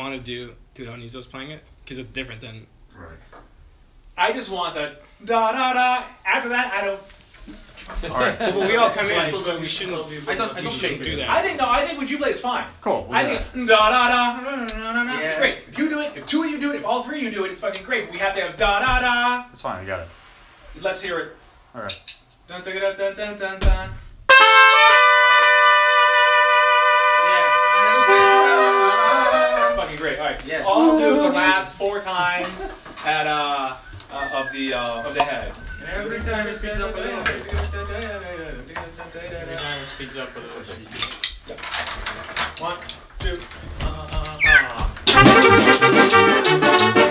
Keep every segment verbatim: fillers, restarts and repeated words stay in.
want to do Dionysos playing it because it's different than. Right. I just want the da da da. After that, I don't. All right. Well, but we all come in, so we shouldn't. I don't. I You don't shouldn't do that. I think no. I think what you play is fine. Cool. We'll I do think da da da da da da da. Yeah. Great. If you do it, if two of you do it, if all three of you do it, it's fucking great. But we have to have da da da. That's fine. I got it. Let's hear it. All right. Dun dun dun dun dun dun dun. Fucking great. All right. Yeah. All do the last four times at uh, uh of the uh of the head. Every time it speeds up a little bit. Every time it speeds up a little bit. One, two, uh, uh, uh.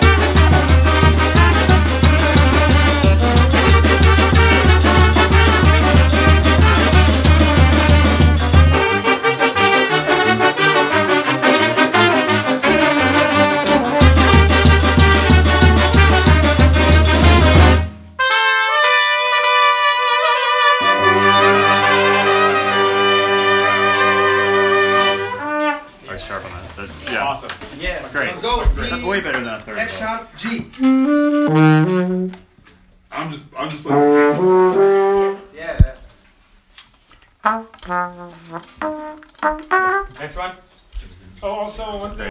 Sharp on that. That- yeah. Awesome. Yeah. Great. Let's go. That's way better than a third. F sharp G. I'm just, I'm just playing. Yeah. Next one. Oh, also one thing.